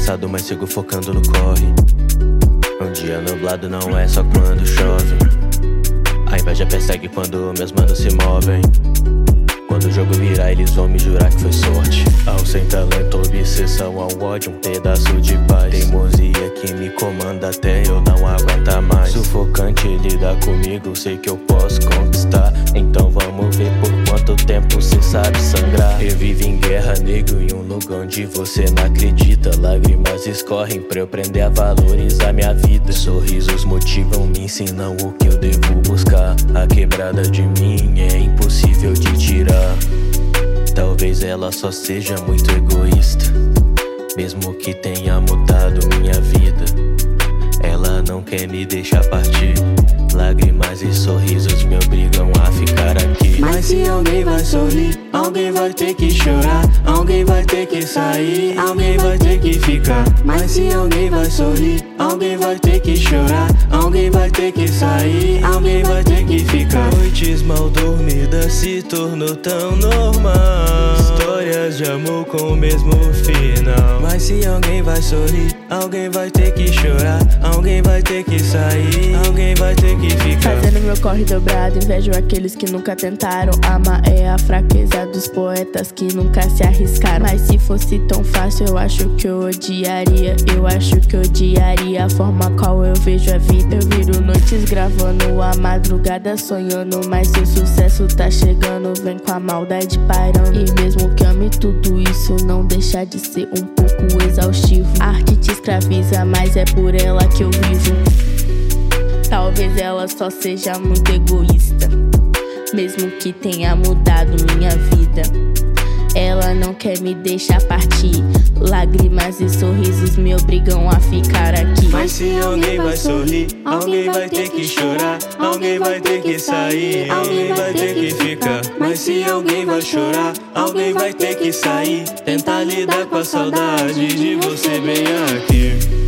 cansado, mas sigo focando no corre. Um dia nublado não é só quando chove. A inveja persegue quando meus manos se movem. Quando o jogo virar, eles vão me jurar que foi sorte. Ao sem talento, obsessão ao ódio, um pedaço de paz. Teimosia que me comanda até eu não aguentar mais. Sufocante lidar comigo, sei que eu posso conquistar. Então vamos ver por quanto tempo cê sabe sangrar. Eu vivo em guerra, nego, em um lugar onde você não acredita. Lágrimas escorrem pra eu aprender a valorizar minha vida. Sorrisos motivam, me ensinam o que eu devo buscar. A quebrada de mim é impossível de tirar. Talvez ela só seja muito egoísta, mesmo que tenha mudado minha vida. Ela não quer me deixar partir. Lágrimas e sorrisos me obrigam a ficar aqui. Mas se alguém vai sorrir, alguém vai ter que chorar. Alguém vai ter que sair, alguém vai ter que ficar. Mas se alguém vai sorrir, alguém vai ter que chorar. Alguém vai ter que sair, alguém vai ter que ficar. Noites mal dormidas se tornou tão normal. Histórias de amor com o mesmo final. Mas se alguém vai sorrir, alguém vai ter que chorar. Alguém vai ter que sair, alguém vai ter que ficar. Fazendo meu corre dobrado, invejo aqueles que nunca tentaram. Amar é a fraqueza dos poetas que nunca se arriscaram. Mas se fosse tão fácil, eu acho que eu odiaria. Eu acho que eu odiaria a forma qual eu vejo a vida. Eu viro noites gravando, a madrugada sonhando. Mas se o sucesso tá chegando, vem com a maldade pairando. E mesmo que ame tudo isso, não deixa de ser um pouco exaustivo. A arte te escraviza, mas é por ela que eu vivo. Talvez ela só seja muito egoísta, mesmo que tenha mudado minha vida. Ela não quer me deixar partir. Lágrimas e sorrisos me obrigam a ficar aqui. Mas se alguém vai sorrir, alguém vai ter que chorar. Alguém vai ter que sair, alguém vai ter que ficar. Mas se alguém vai chorar, alguém vai ter que sair. Tentar lidar com a saudade de você bem aqui.